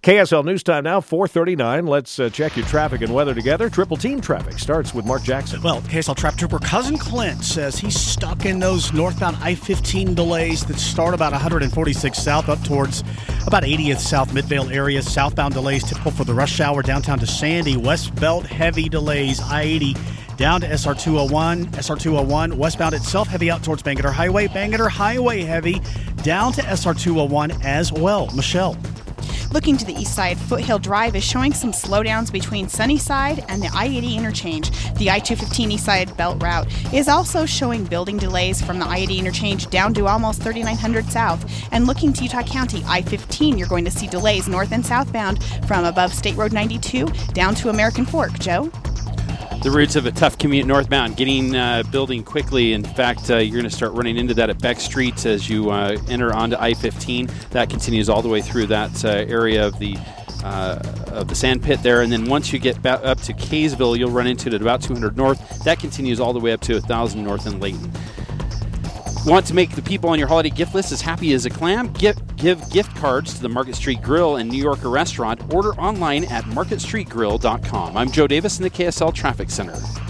KSL News Time now, 4:39. Let's check your traffic and weather together. Triple Team Traffic starts with Mark Jackson. Well, KSL Traffic Trooper Cousin Clint says he's stuck in those northbound I-15 delays that start about 146 south up towards about 80th South Midvale area. Southbound delays typical for the rush hour downtown to Sandy. West Belt heavy delays, I-80 down to SR201, westbound itself heavy out towards Bangerter Highway heavy down to SR201 as well. Michelle. Looking to the east side, Foothill Drive is showing some slowdowns between Sunnyside and the I-80 interchange. The I-215 east side belt route is also showing building delays from the I-80 interchange down to almost 3900 south. And looking to Utah County, I-15, you're going to see delays north and southbound from above State Road 92 down to American Fork. Joe? The routes of a tough commute northbound, getting building quickly. In fact, you're going to start running into that at Beck Street as you enter onto I-15. That continues all the way through that area of the sand pit there. And then once you get up to Kaysville, you'll run into it at about 200 north. That continues all the way up to 1,000 north in Layton. Want to make the people on your holiday gift list as happy as a clam? Give gift cards to the Market Street Grill and New Yorker Restaurant. Order online at marketstreetgrill.com. I'm Joe Davis in the KSL Traffic Center.